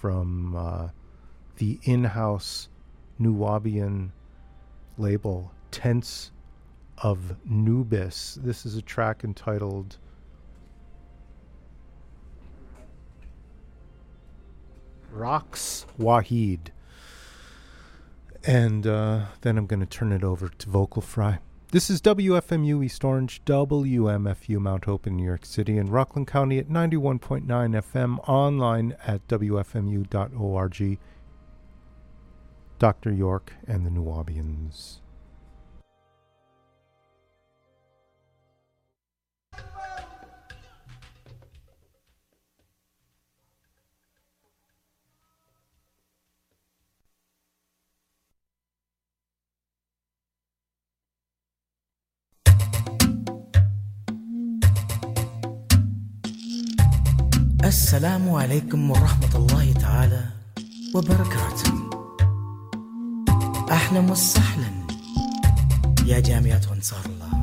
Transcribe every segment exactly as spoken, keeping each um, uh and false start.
from uh, the in-house Nuwaubian label, Tents of Nubis. This is a track entitled Rocks Wahid. And uh, then I'm going to turn it over to Vocal Fry. This is W F M U East Orange, W M F U Mount Hope in New York City, and Rockland County at ninety-one point nine F M, online at W F M U dot org. Doctor York and the Nuwaubians. السلام عليكم ورحمة الله تعالى وبركاته. أهلا وسهلا يا جامعة أنصار الله.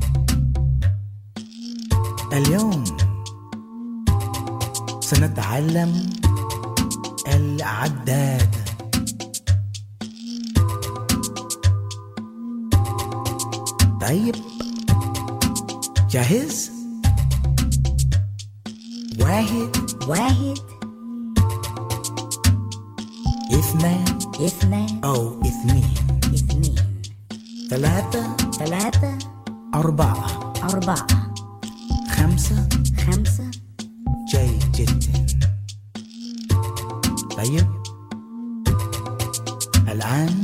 اليوم سنتعلم الأعداد. طيب، جاهز؟ واحد واحد اثنان اثنان أو اثنين اثنين ثلاثة ثلاثة أربعة أربعة خمسة خمسة. جيد جدا. طيب، الآن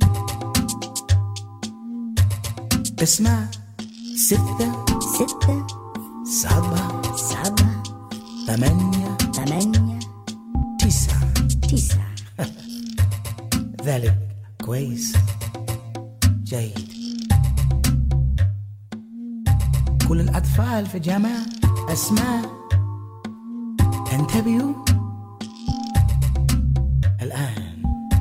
اسمع. ستة ستة سبعة سبعة ثمانية ثمانية تسعة. تسعة. ذلك كويس. جيد. كل الأطفال في الجامعة أسمع، انتبهوا. الآن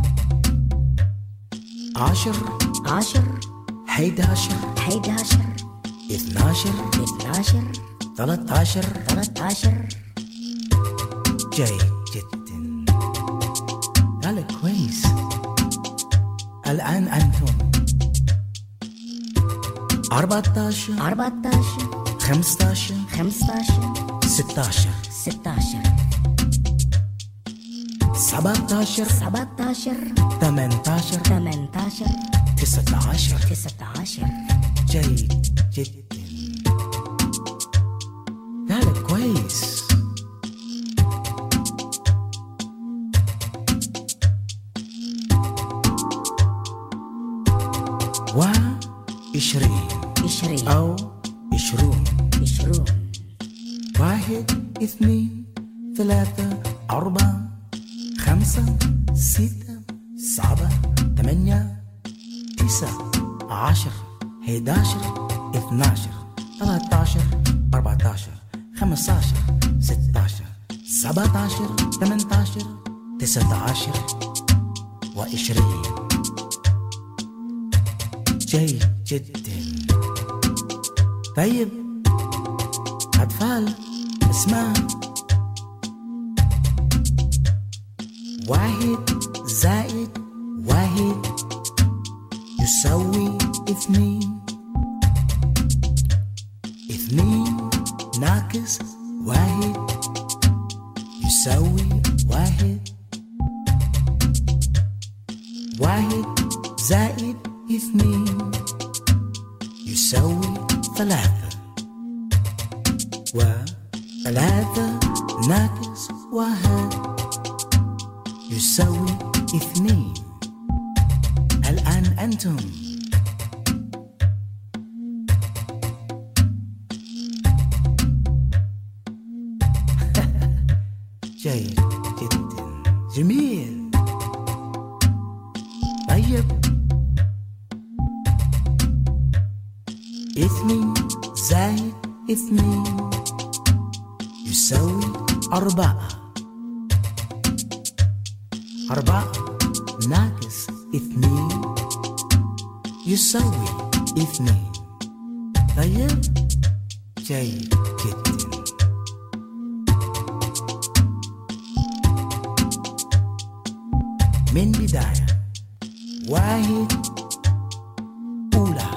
عشر عشر حداشر حداشر اثناشر اثناشر ثلاثة عشر. ثلاثة عشر. جيد جدا. ذلك كويس. الآن أنتم أربعة عشر أربعة عشر خمسة عشر خمسة عشر ستة عشر ستة عشر سبعة عشر سبعة عشر ثمانية عشر ثمانية عشر تسعة عشر. تسعة عشر. جيد جدا. ذلك كويس. وعشرين عشرين أو عشرون. عشرون واحد اثنين ثلاثة أربعة خمسة ستة سبعة ثمانية تسعة عشر حداشر اثناشر ثلاثة عشر أربعة عشر خمسة عشر ستة عشر سبعة عشر ثمانية عشر تسعة عشر وعشرين. جيد جدا. طيب أطفال، اسمع. واحد زائد واحد يساوي اثنين. اثنين ناقص واحد يساوي واحد. واحد زائد اثنين يساوي ثلاثة. وثلاثة ناقص واحد يساوي اثنين. الآن أنتم جيد جدا. جميل. طيب، اثنين زائد اثنين يساوي أربعة. أربعة ناقص اثنين يساوي اثنين. طيب، جيد جدا. من بداية. واحد أولى،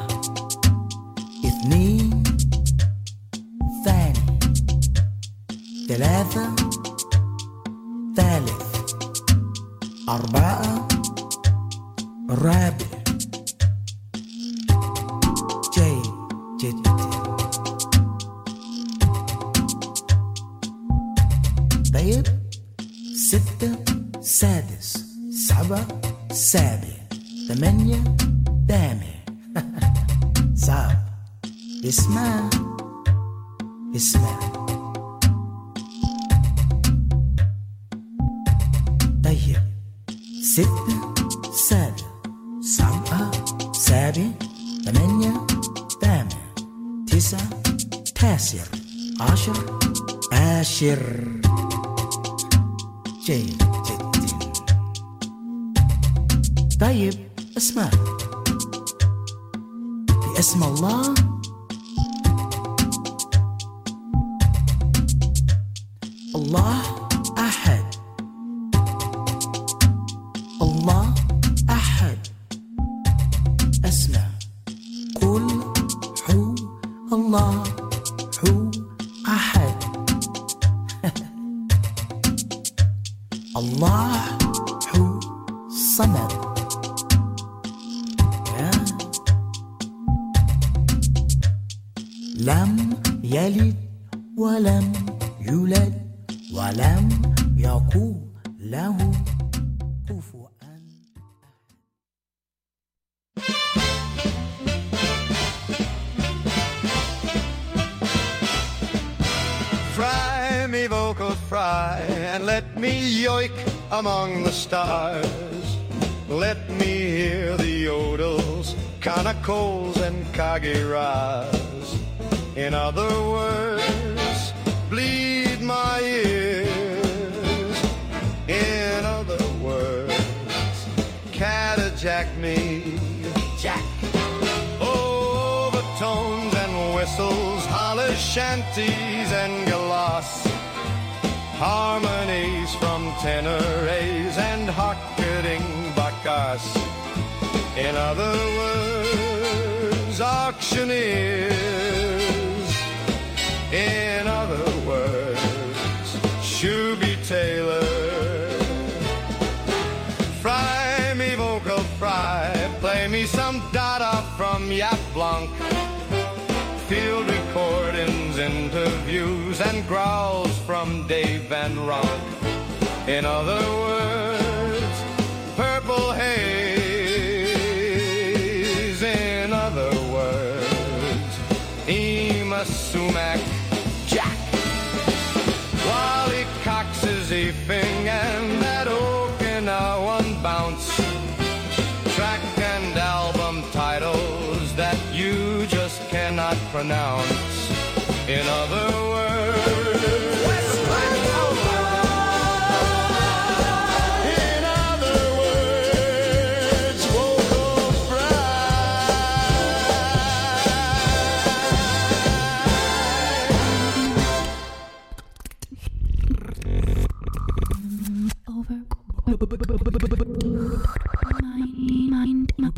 اثنين ثاني، ثلاثة ثالث، أربعة رابع. جيد جدا. طيب ستة سادس، سبعة سابع، ثمانية ثامن. صعب. اسمع اسمع. طيب ستة سابع، سبعة سابع، ثمانية ثامن، تسعة تاسع، عشر عاشر. جيد جدا. طيب اسمع. باسم الله الله أحد، الله أحد. اسمع. قل هو الله هو أحد. الله هو صمد. لم يلد ولم يولد ولم يكن له كفوا. Fry me vocals, fry, and let me yoik among the stars. Let me hear the yodels, canacols, and kagiras. In other words, bleed my ears. In other words, catajack me. Jack. Overtones and whistles, holler shanties and galoss. Harmonies from tenores and harketing bacchus. In other words, auctioneers. In other words, Shooby Taylor. Fry me vocal fry, play me some data from Yap Blanc. Field recordings, interviews, and growls from Dave Van Ronk. In other words, purple haze. In other words, Ema Sumac. Jack. Wally Cox is eeping and that Okinawan bounce. Track and album titles that you just cannot pronounce. In other words, in other words, vocal Over. Mind, mind.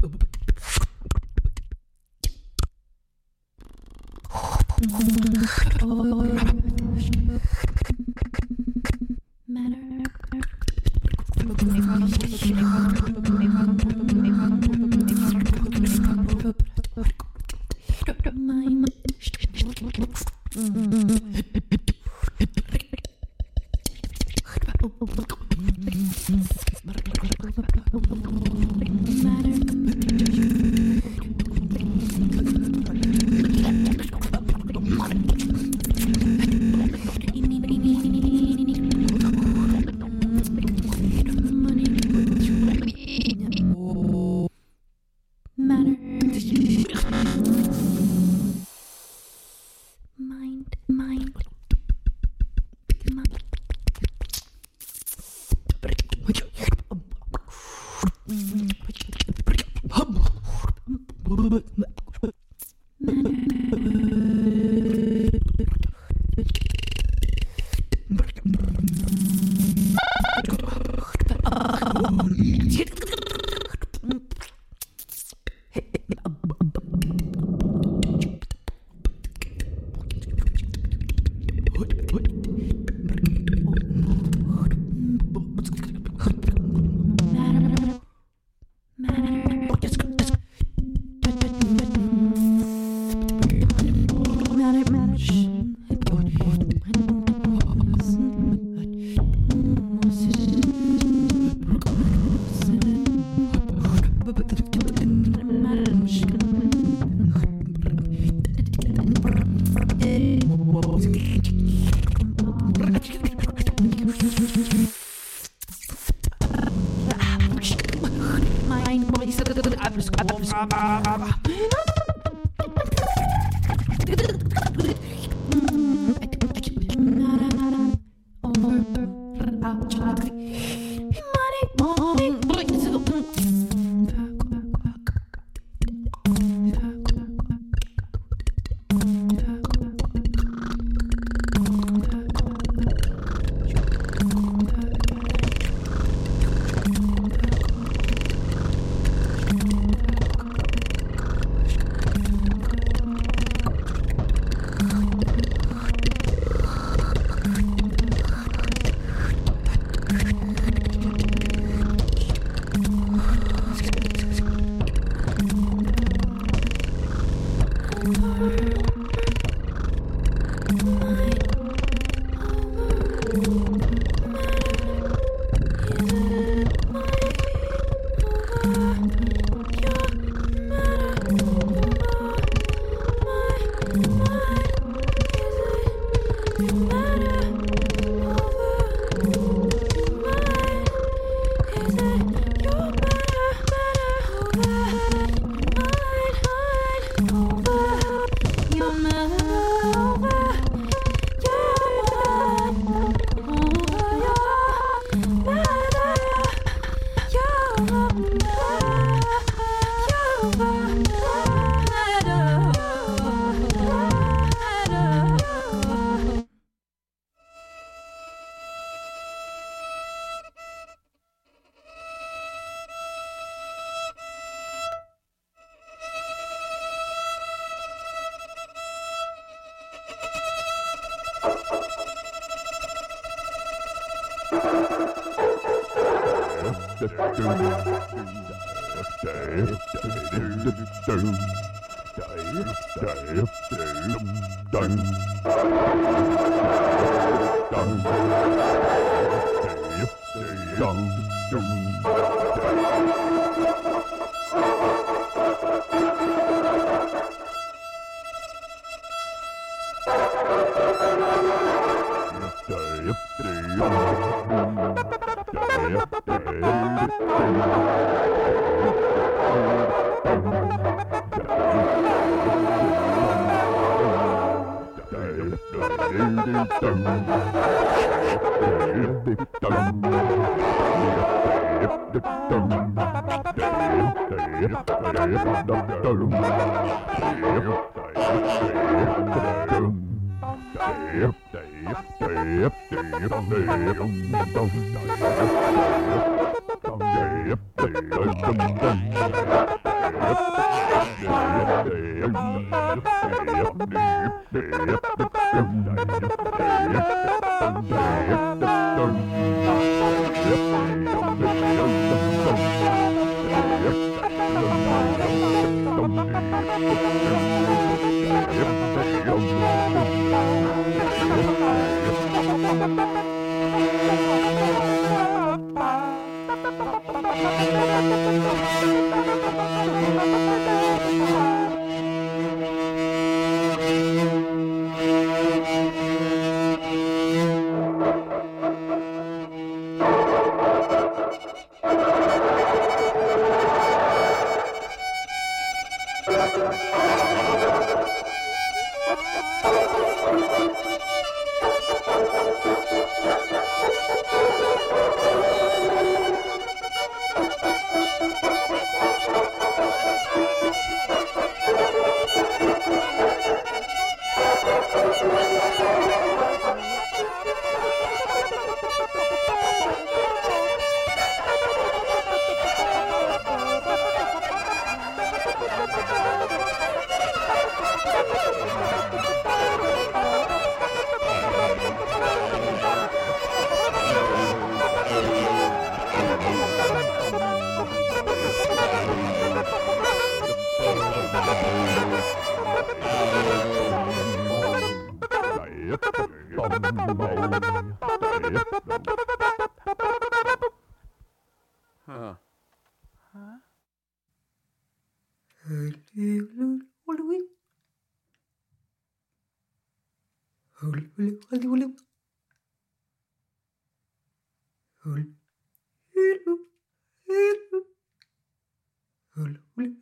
Hul,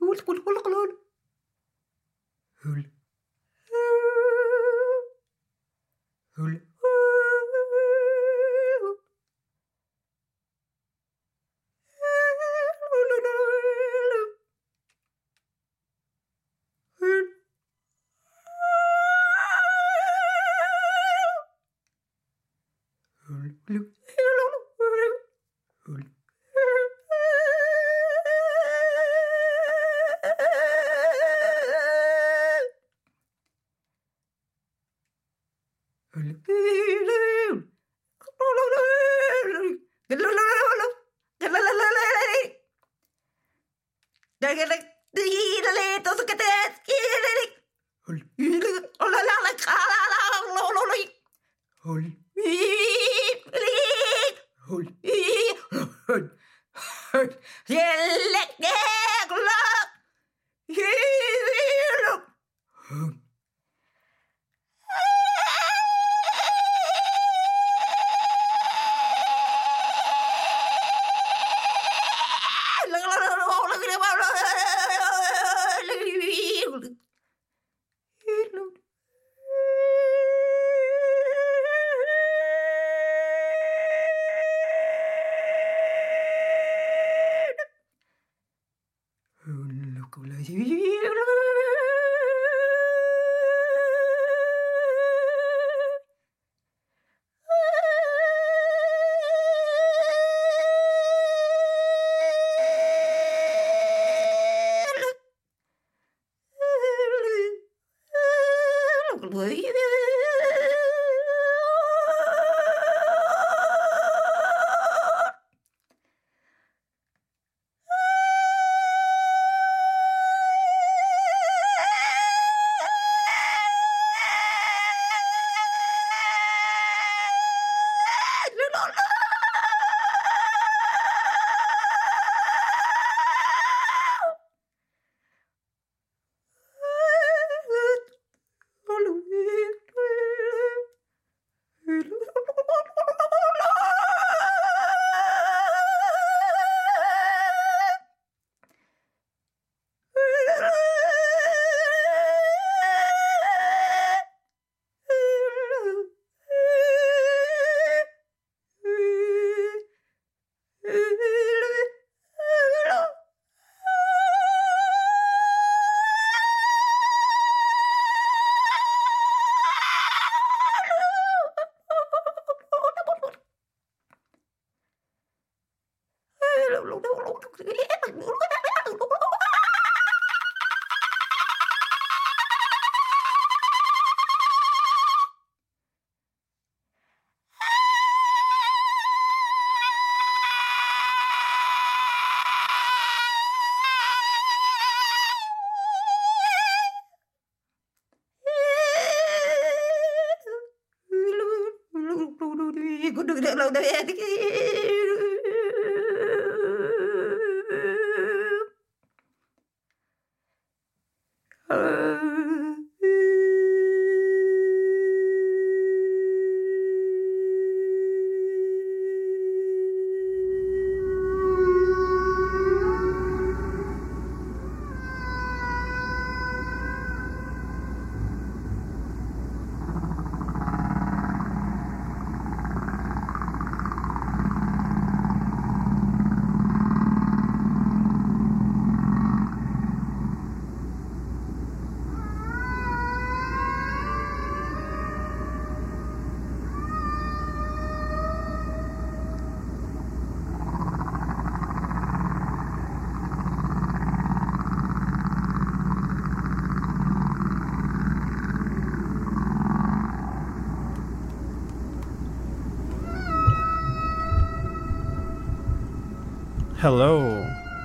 Hello,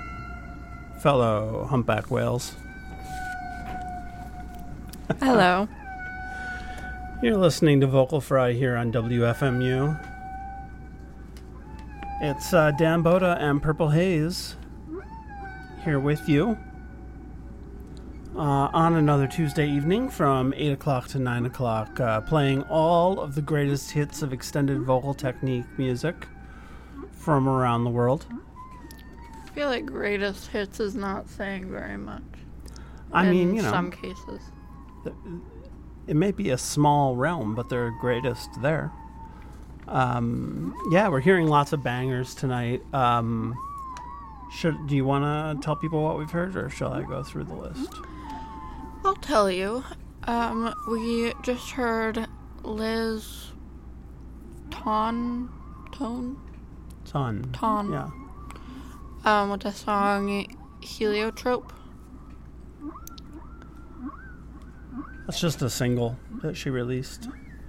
fellow humpback whales. Hello. You're listening to Vocal Fry here on W F M U. It's uh, Dan Boda and Purple Haze here with you uh, on another Tuesday evening from eight o'clock to nine o'clock, uh, playing all of the greatest hits of extended vocal technique music from around the world. I feel like greatest hits is not saying very much. I in mean, you know, some cases. It may be a small realm, but they're greatest there. Um, yeah, we're hearing lots of bangers tonight. Um, should do you want to tell people what we've heard, or shall I go through the list? I'll tell you. Um, we just heard Liz Ton, Tone, Ton. Ton. Yeah. Um, with the song Heliotrope. That's just a single that she released.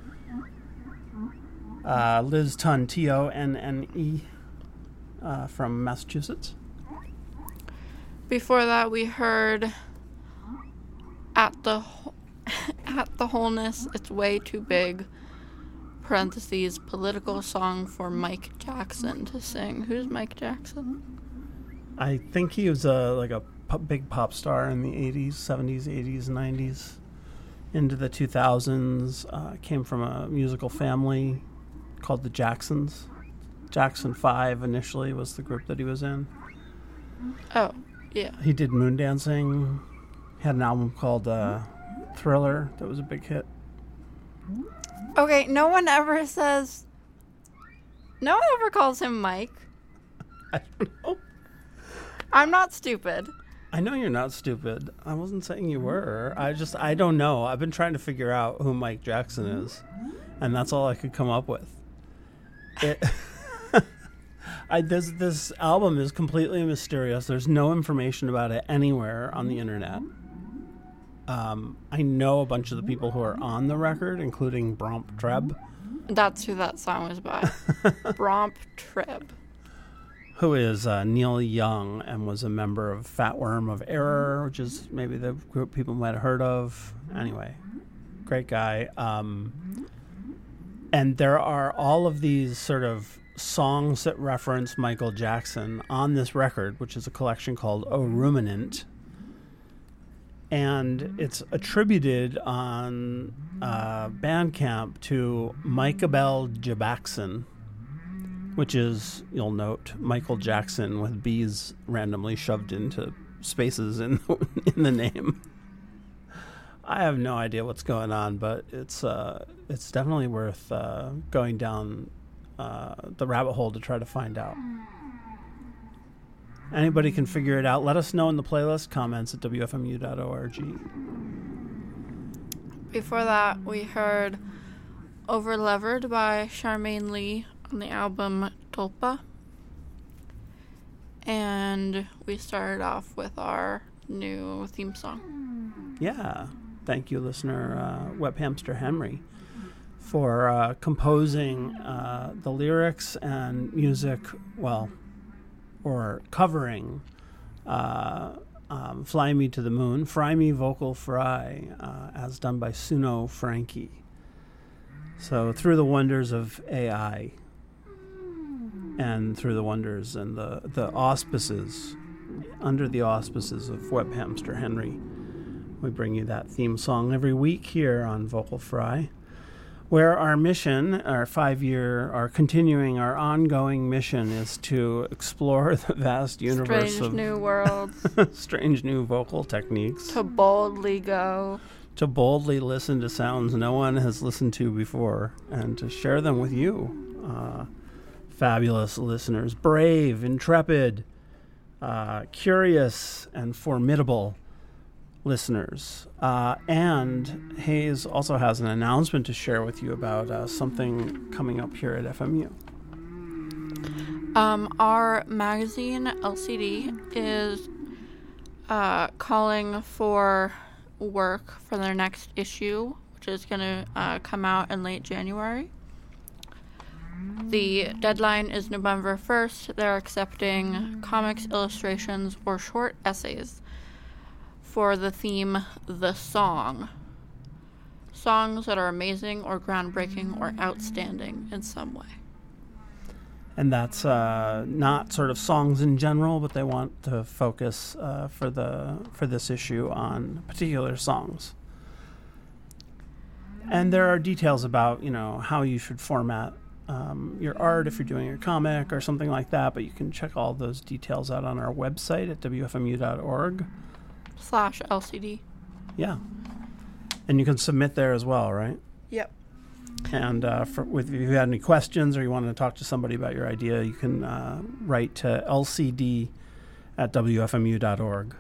Uh, Liz Tunn, T O N N E, uh, from Massachusetts. Before that, we heard At the Wh- At the Wholeness, It's Way Too Big, parentheses, political song for Mike Jackson to sing. Who's Mike Jackson? I think he was a, like a pop, big pop star in the eighties, seventies, eighties, nineties, into the two thousands. Uh, came from a musical family called the Jacksons. Jackson five initially was the group that he was in. Oh, yeah. He did moon dancing. He had an album called uh, Thriller that was a big hit. Okay, no one ever says... No one ever calls him Mike. I don't know. I'm not stupid. I know you're not stupid. I wasn't saying you were. I just, I don't know. I've been trying to figure out who Mike Jackson is, and that's all I could come up with. It, I, this, this album is completely mysterious. There's no information about it anywhere on the internet. Um, I know a bunch of the people who are on the record, including Bromp Treb. That's who that song was by. Bromp Treb. Who is uh, Neil Young and was a member of Fat Worm of Error, which is maybe the group people might have heard of. Anyway, great guy. Um, and there are all of these sort of songs that reference Michael Jackson on this record, which is a collection called O Ruminant. And it's attributed on uh, Bandcamp to Michael Jackson, which is, you'll note, Michael Jackson with B's randomly shoved into spaces in the, in the name. I have no idea what's going on, but it's uh, it's definitely worth uh, going down uh, the rabbit hole to try to find out. Anybody can figure it out. Let us know in the playlist comments at w f m u dot org. Before that, we heard Overlevered by Charmaine Lee on the album Tulpa. And we started off with our new theme song. Yeah. Thank you, listener uh, Web Hamster Henry, for uh, composing uh, the lyrics and music, well, or covering uh, um, Fly Me to the Moon, Fry Me Vocal Fry, uh, as done by Suno Frankie. So through the wonders of A I and through the wonders and the, the auspices, under the auspices of Web Hamster Henry, we bring you that theme song every week here on Vocal Fry, where our mission, our five-year, our continuing, our ongoing mission is to explore the vast universe Strange of new worlds. strange new vocal techniques, To boldly go. to boldly listen to sounds no one has listened to before, and to share them with you, uh, fabulous listeners, brave, intrepid, uh, curious, and formidable listeners. Uh, and Hayes also has an announcement to share with you about uh, something coming up here at F M U. Um, our magazine, L C D, is uh, calling for work for their next issue, which is going to uh, come out in late January. The deadline is November first. They're accepting comics, illustrations, or short essays for the theme, The Song. Songs that are amazing or groundbreaking or outstanding in some way. And that's uh, not sort of songs in general, but they want to focus uh, for the for this issue on particular songs. And there are details about, you know, how you should format um, your art if you're doing a comic or something like that, but you can check all those details out on our website at w f m u dot org. Slash L C D. Yeah. And you can submit there as well, right? Yep. And uh, for, with, if you had any questions or you want to talk to somebody about your idea, you can uh, write to L C D at w f m u dot org.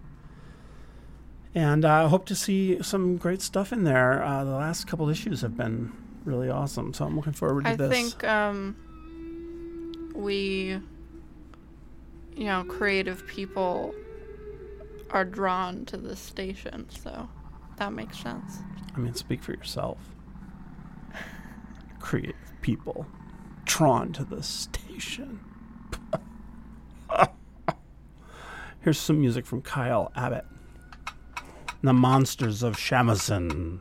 And I uh, hope to see some great stuff in there. Uh, the last couple issues have been really awesome, so I'm looking forward to I this. think um, we, you know, creative people are drawn to this station, so that makes sense. I mean, speak for yourself. Creative people drawn to the station. Here's some music from Kyle Abbott. The Monsters of Shamisen.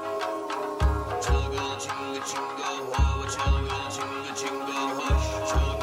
Chinga chinga ho, chinga chinga chinga hush.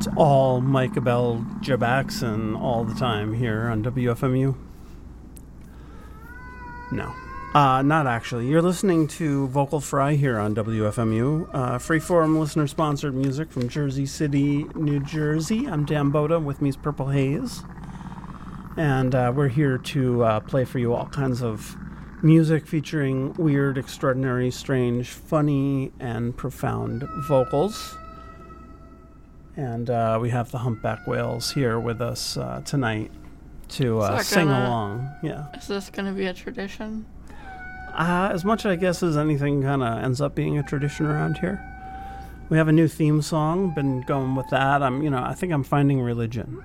all Mike Abel Jabaxon all the time here on W F M U? No. Uh, not actually. You're listening to Vocal Fry here on W F M U. Uh, freeform listener-sponsored music from Jersey City, New Jersey. I'm Dan Boda. With me is Purple Haze. And uh, we're here to uh, play for you all kinds of music featuring weird, extraordinary, strange, funny, and profound vocals. And uh, we have the Humpback Whales here with us uh, tonight to uh, sing gonna, along. Yeah. Is this going to be a tradition? Uh, as much, I guess, as anything kind of ends up being a tradition around here. We have a new theme song. Been going with that. I'm, you know, I think I'm finding religion.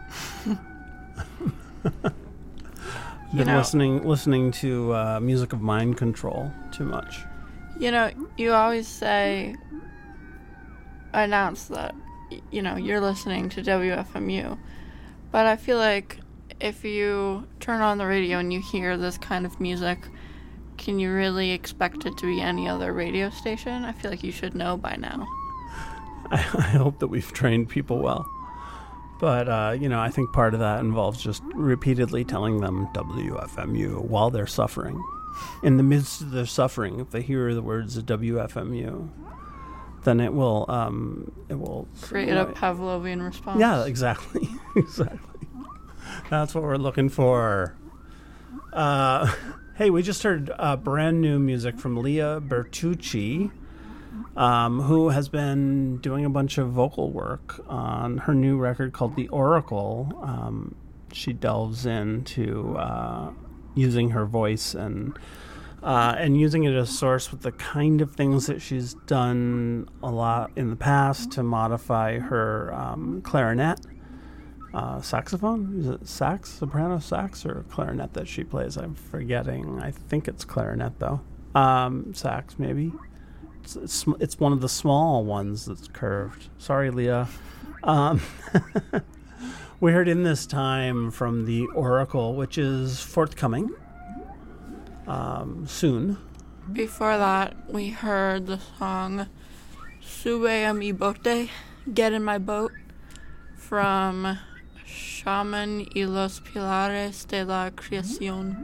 Been know, listening, listening to uh, music of mind control too much. You know, you always say, announce that, you know, you're listening to W F M U, but I feel like if you turn on the radio and you hear this kind of music, can you really expect it to be any other radio station? I feel like you should know by now. I, I hope that we've trained people well. But, uh, you know, I think part of that involves just repeatedly telling them W F M U while they're suffering. In the midst of their suffering, if they hear the words of W F M U, then it will, um, it will... create a Pavlovian response. Yeah, exactly. exactly. That's what we're looking for. Uh... Hey, we just heard uh, brand new music from Leah Bertucci, um, who has been doing a bunch of vocal work on her new record called The Oracle. Um, she delves into uh, using her voice and uh, and using it as a source with the kind of things that she's done a lot in the past to modify her um, clarinet. Uh, saxophone? Is it sax, soprano sax, or clarinet that she plays? I'm forgetting. I think it's clarinet, though. Um, sax, maybe. It's, it's, it's one of the small ones that's curved. Sorry, Leah. Um, we heard In This Time from The Oracle, which is forthcoming um, soon. Before that, we heard the song Sube a mi bote, Get in My Boat, from Shaman y los Pilares de la Creación.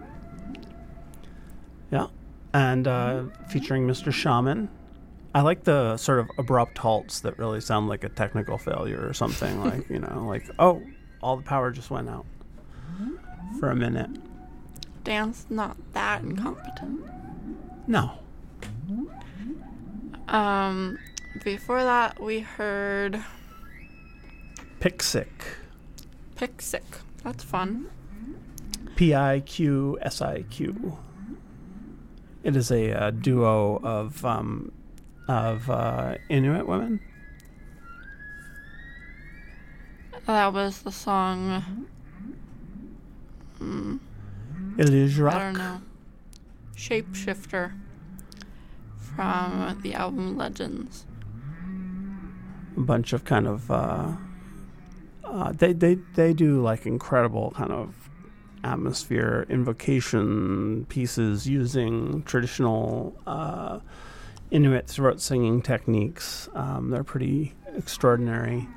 Yeah, and uh, featuring Mister Shaman. I like the sort of abrupt halts that really sound like a technical failure or something. Like, you know, like, oh, all the power just went out for a minute. Dan's not that incompetent. No. Um, before that, we heard Pixic. Pixic. That's fun. P I Q S I Q. It is a uh, duo of um, of uh, Inuit women. That was the song. Mm, Illusion. I don't know. Shapeshifter from the album Legends. A bunch of kind of. Uh, Uh, they, they they do like incredible kind of atmosphere invocation pieces using traditional uh, Inuit throat singing techniques. Um, they're pretty extraordinary.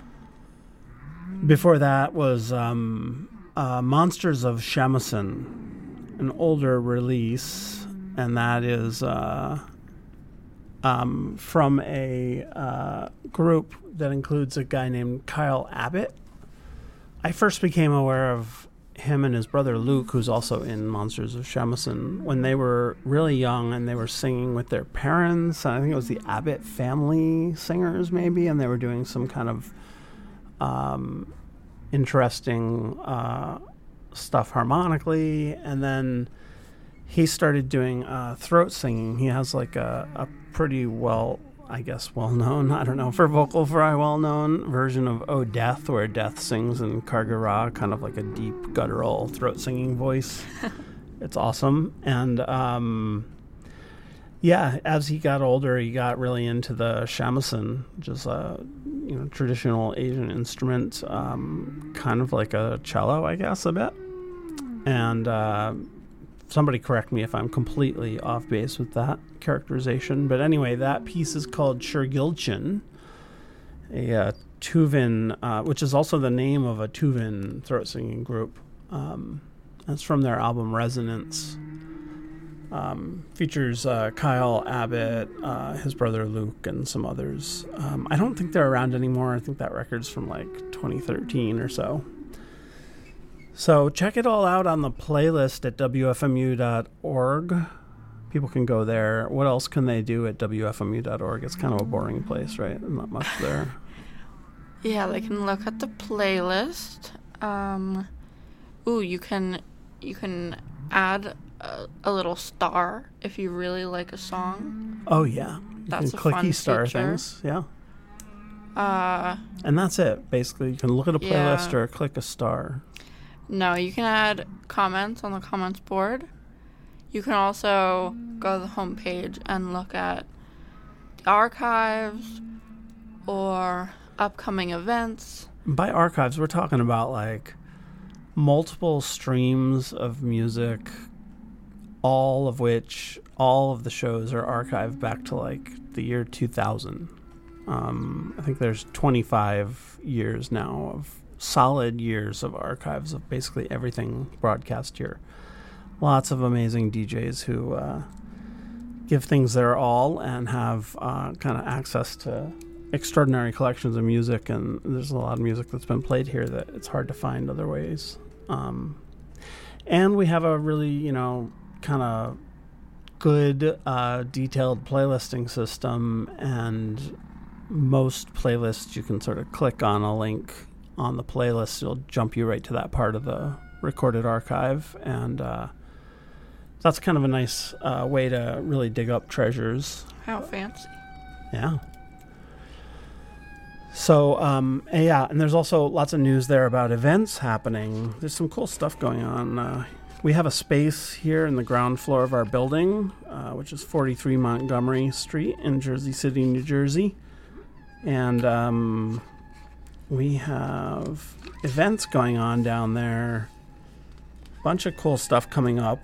Before that was um, uh, Monsters of Shamisen, an older release, and that is uh, um, from a uh, group that includes a guy named Kyle Abbott. I first became aware of him and his brother Luke, who's also in Monsters of Shamisen, when they were really young and they were singing with their parents. I think it was the Abbott family singers, maybe, and they were doing some kind of um, interesting uh, stuff harmonically. And then he started doing uh, throat singing. He has like a, a pretty well... I guess well-known, I don't know, for Vocal Fry well-known version of Oh Death, where Death sings in Kargara, kind of like a deep, guttural, throat-singing voice. It's awesome. And, um, yeah, as he got older, he got really into the shamisen, which is a you know, traditional Asian instrument, um, kind of like a cello, I guess, a bit. And, uh, somebody correct me if I'm completely off base with that characterization. But anyway, that piece is called Shurgilchin, a uh, Tuvan, uh, which is also the name of a Tuvan throat singing group. Um, that's from their album Resonance. Um, features uh, Kyle Abbott, uh, his brother Luke, and some others. Um, I don't think they're around anymore. I think that record's from like twenty thirteen or so. So check it all out on the playlist at W F M U dot org. People can go there. What else can they do at W F M U dot org? It's kind of a boring place, right? Not much there. Yeah, they can look at the playlist. Um, ooh, you can you can add a, a little star if you really like a song. Oh yeah, you That's can a clicky fun star feature. things. Yeah, Uh, and that's it. Basically, you can look at a playlist Yeah. or click a star. no, you can add comments on the comments board. You can also go to the homepage and look at the archives or upcoming events. By archives, we're talking about like multiple streams of music, all of which, all of the shows are archived back to like the year two thousand. Um, I think there's twenty-five years now of solid years of archives of basically everything broadcast here. Lots of amazing D Js who uh, give things their all and have uh, kind of access to extraordinary collections of music, and there's a lot of music that's been played here that it's hard to find other ways. Um, and we have a really, you know, kind of good, uh, detailed playlisting system, and most playlists you can sort of click on a link on the playlist. It'll jump you right to that part of the recorded archive, and uh, that's kind of a nice uh, way to really dig up treasures. How fancy. Yeah. So, um, yeah, and there's also lots of news there about events happening. There's some cool stuff going on. Uh, we have a space here in the ground floor of our building, uh, which is forty-three Montgomery Street in Jersey City, New Jersey. And um, we have events going on down there. Bunch of cool stuff coming up.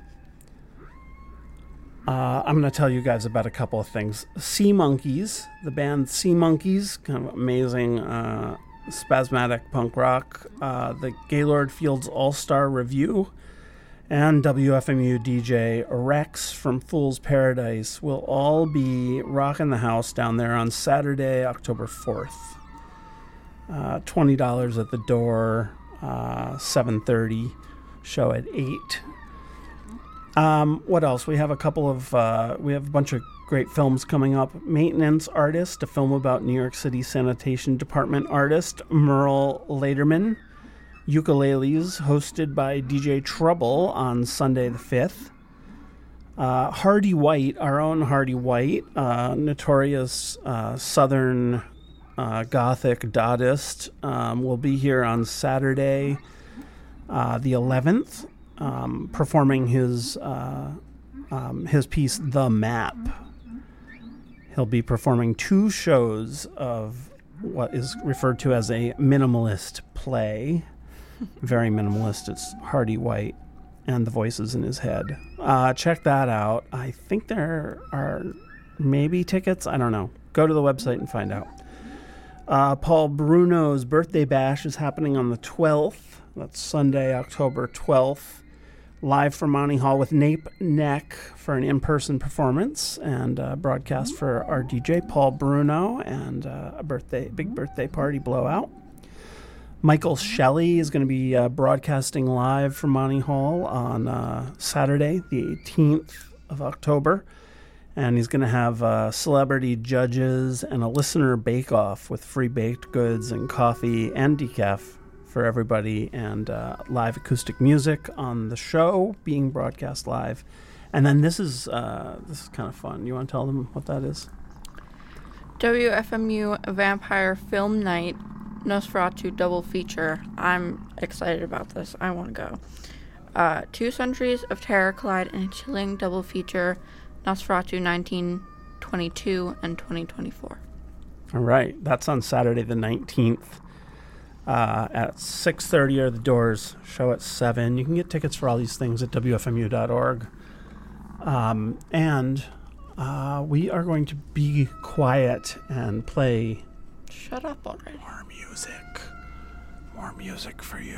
Uh, I'm going to tell you guys about a couple of things. Sea Monkeys, the band Sea Monkeys, kind of amazing uh, spasmodic punk rock. Uh, the Gaylord Fields All-Star Review and W F M U D J Rex from Fool's Paradise will all be rocking the house down there on Saturday, October fourth. Uh, twenty dollars at the door, uh, seven thirty, show at eight. Um, what else? We have a couple of, uh, we have a bunch of great films coming up. Maintenance Artist, a film about New York City Sanitation Department artist Merle Laderman. Ukuleles, hosted by D J Trouble on Sunday the fifth. Uh, Hardy White, our own Hardy White, uh, notorious uh, Southern uh, Gothic Dadaist, um, will be here on Saturday uh, the eleventh. Um, performing his uh, um, his piece, The Map. He'll be performing two shows of what is referred to as a minimalist play. Very minimalist. It's Hardy White and the voices in his head. Uh, check that out. I think there are maybe tickets. I don't know. Go to the website and find out. Uh, Paul Bruno's birthday bash is happening on the twelfth. That's Sunday, October twelfth. Live from Monty Hall with Nape Neck for an in-person performance and uh, broadcast for our D J Paul Bruno and uh, a birthday, big birthday party blowout. Michael Shelley is going to be uh, broadcasting live from Monty Hall on uh, Saturday, the eighteenth of October, and he's going to have uh, celebrity judges and a listener bake-off with free baked goods and coffee and decaf for everybody, and uh, live acoustic music on the show being broadcast live. And then this is uh, this is kind of fun. You want to tell them what that is? W F M U Vampire Film Night, Nosferatu double feature. I'm excited about this. I want to go. Uh, Two Centuries of Terror collide in a chilling double feature, Nosferatu nineteen twenty-two and twenty twenty-four. All right, that's on Saturday the nineteenth. Uh, at six thirty are the doors. Show at seven. You can get tickets for all these things at W F M U dot org. Um, and uh, we are going to be quiet and play Shut up already. More music. More music for you.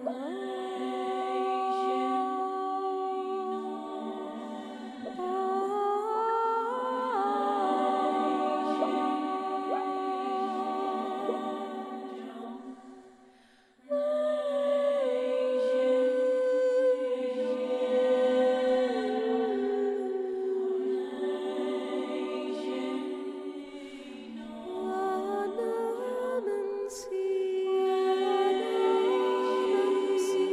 See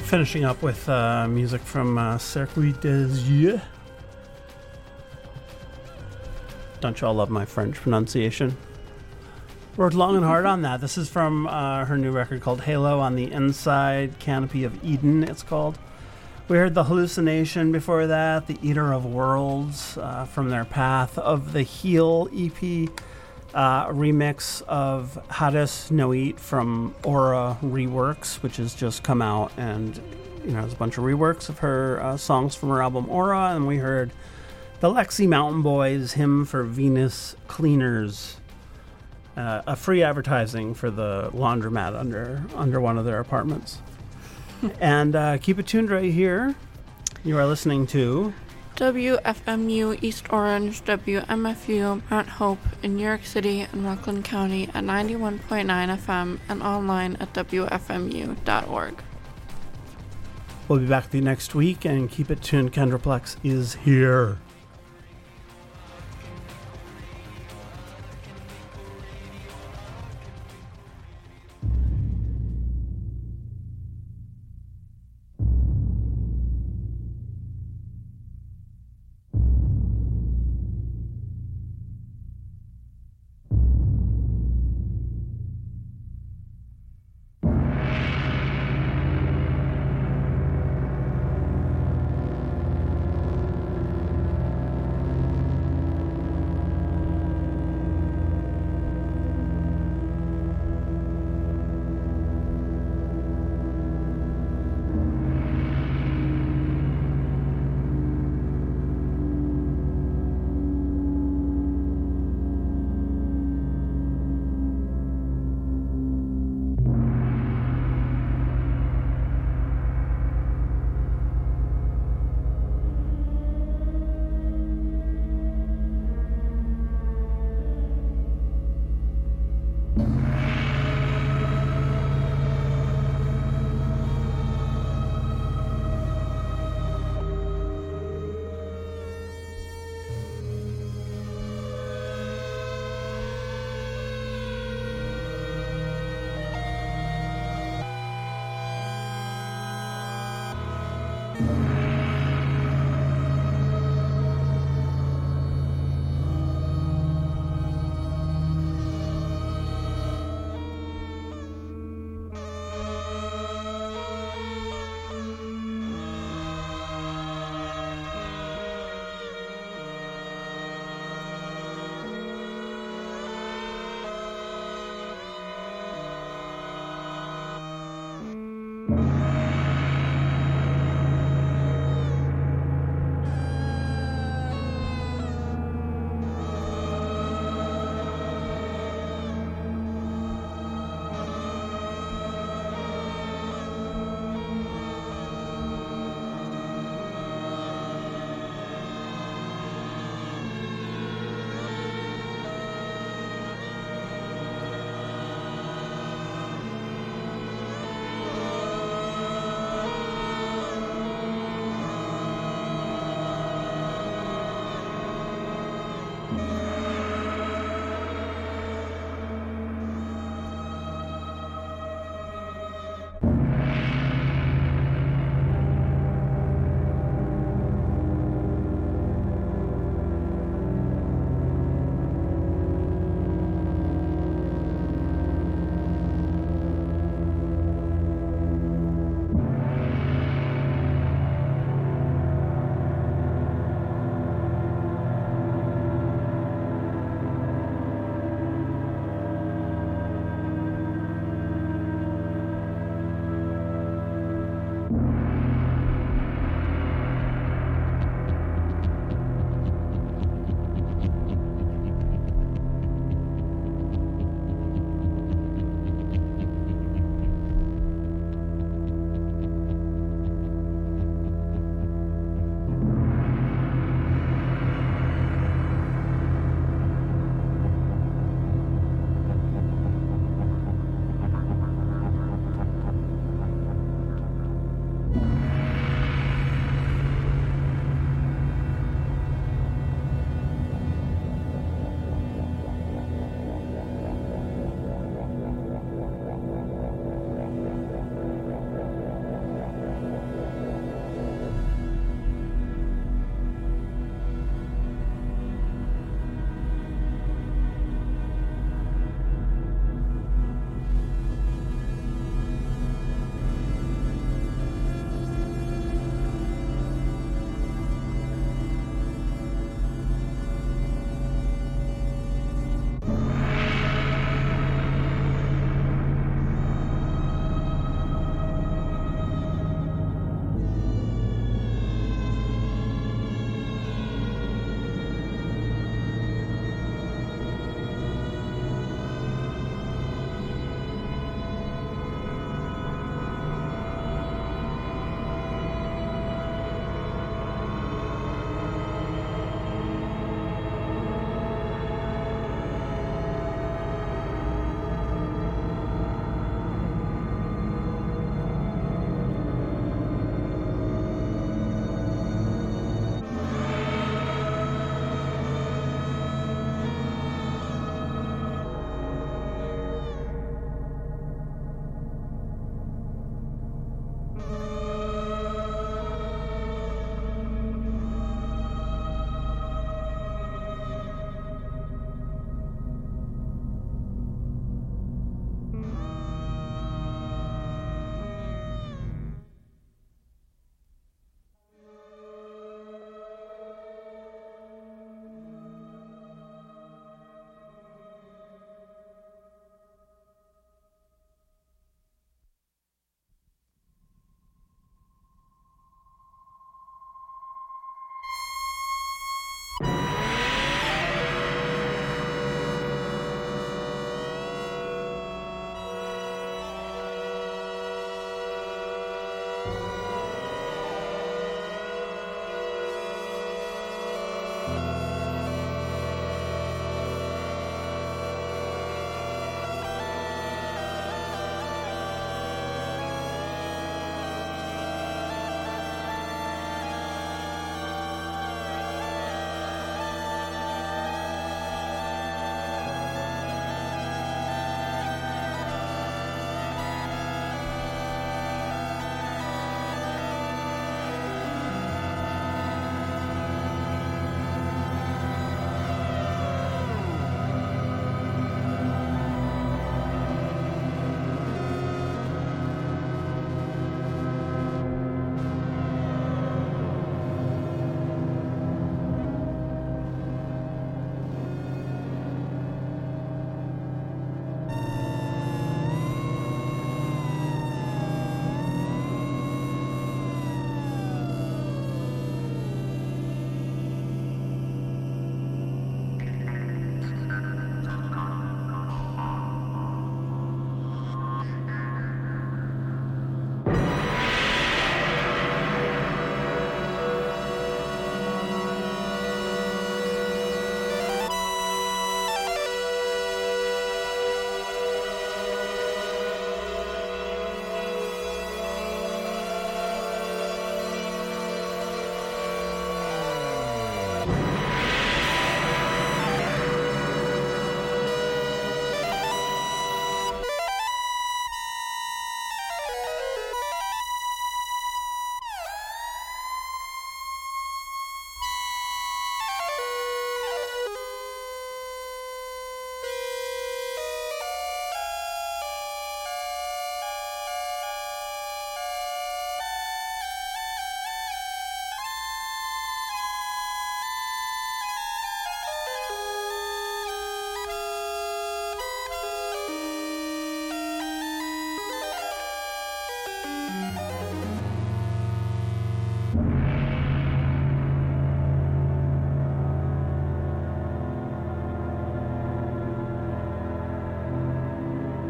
finishing up with uh, music from uh, Circuit des Yeux. Don't you all love my French pronunciation? Worked long and hard on that. This is from uh, her new record called Halo on the Inside Canopy of Eden, it's called. We heard The Hallucination before that, The Eater of Worlds uh, from their Path of the Heel E P, uh, a remix of Hades Noit from Aura Reworks, which has just come out, and you know, there's a bunch of reworks of her uh, songs from her album Aura, and we heard the Lexi Mountain Boys Hymn for Venus Cleaners, uh, a free advertising for the laundromat under under one of their apartments. And uh, keep it tuned right here. You are listening to W F M U East Orange, W M F U Mount Hope in New York City and Rockland County at ninety-one point nine F M and online at W F M U dot org. We'll be back with you next week, and keep it tuned. Kendraplex is here. Thank you.